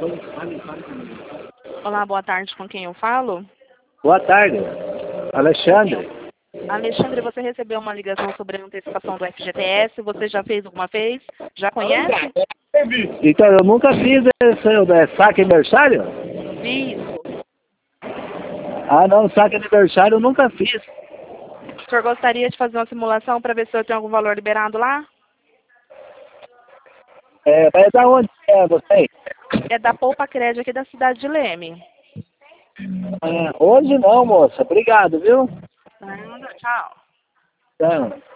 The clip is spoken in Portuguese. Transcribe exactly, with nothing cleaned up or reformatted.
Olá, boa tarde, com quem eu falo? Boa tarde, Alexandre. Alexandre, você recebeu uma ligação sobre a antecipação do F G T S, você já fez alguma vez? Já conhece? Então, eu nunca fiz esse é, saque aniversário? Isso. Ah, não, saque aniversário eu nunca fiz. O senhor gostaria de fazer uma simulação para ver se o senhor tem algum valor liberado lá? É, mas da onde é você? É da Poupa Crédito aqui da cidade de Leme. Ah, hoje não, moça. Obrigado, viu? Nada, tchau. Tchau.